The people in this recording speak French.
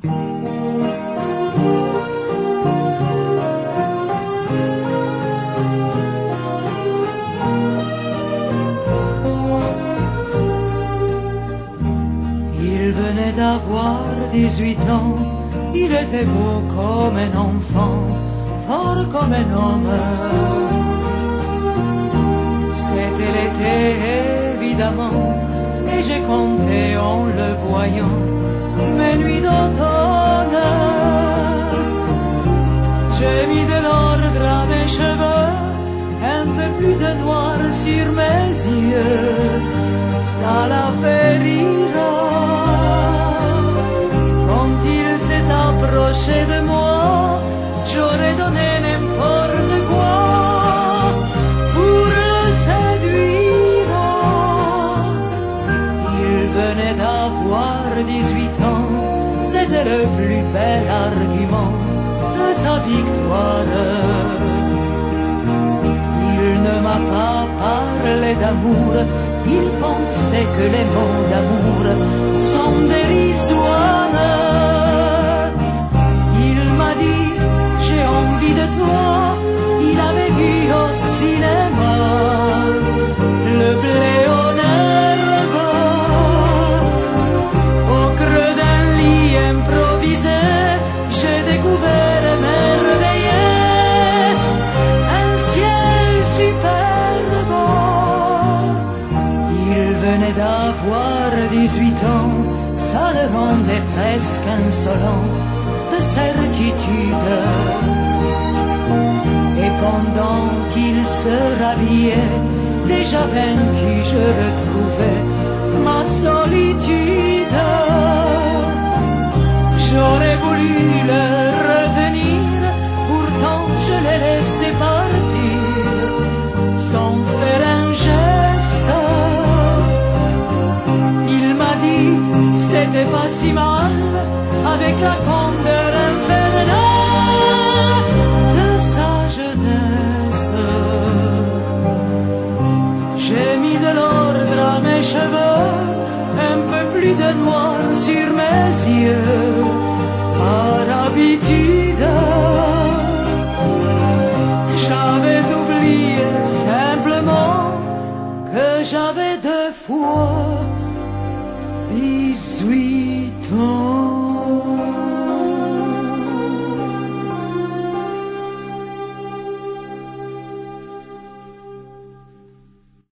Il venait d'avoir 18 ans, il était beau comme un enfant, fort comme un homme. C'était l'été évidemment, et j'ai compté en le voyant mes nuits d'automne. J'ai mis de l'ordre à mes cheveux, un peu plus de noir sur mes yeux, ça l'a fait rire. Quand il s'est approché de moi, j'aurais donné n'importe quoi pour le séduire. Il venait d'avoir 18 ans, c'était le plus bel argument de sa victoire. Il ne m'a pas parlé d'amour, il pensait que les mots d'amour sont dérisoires. Il m'a dit j'ai envie de toi, il avait vu au cinéma le blé en herbe. Au creux d'un lit improvisé, j'ai découvert émerveillé un ciel superbe. Il venait d'avoir 18 ans, ça le rendait presque insolent de certitude. Et pendant qu'il se rhabillait, déjà vaincu, je retrouvais ma solitude. J'aurais voulu le retenir, pourtant je l'ai laissé partir sans faire un geste. Il m'a dit c'était pas si mal, avec la candeur infernale de sa jeunesse. J'ai mis de l'ordre à mes cheveux, un peu plus de noir sur mes yeux, par habitude. J'avais oublié simplement que j'avais 2 fois 18 ans.